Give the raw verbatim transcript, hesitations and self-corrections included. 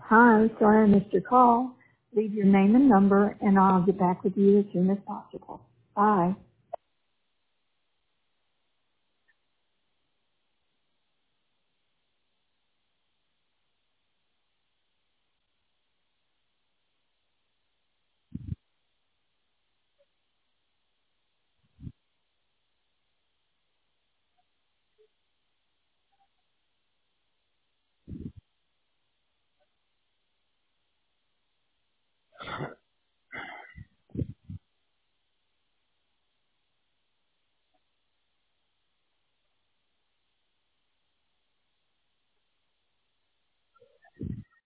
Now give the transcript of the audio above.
Hi, sorry I missed your call. Leave your name and number, and I'll get back with you as soon as possible. Bye.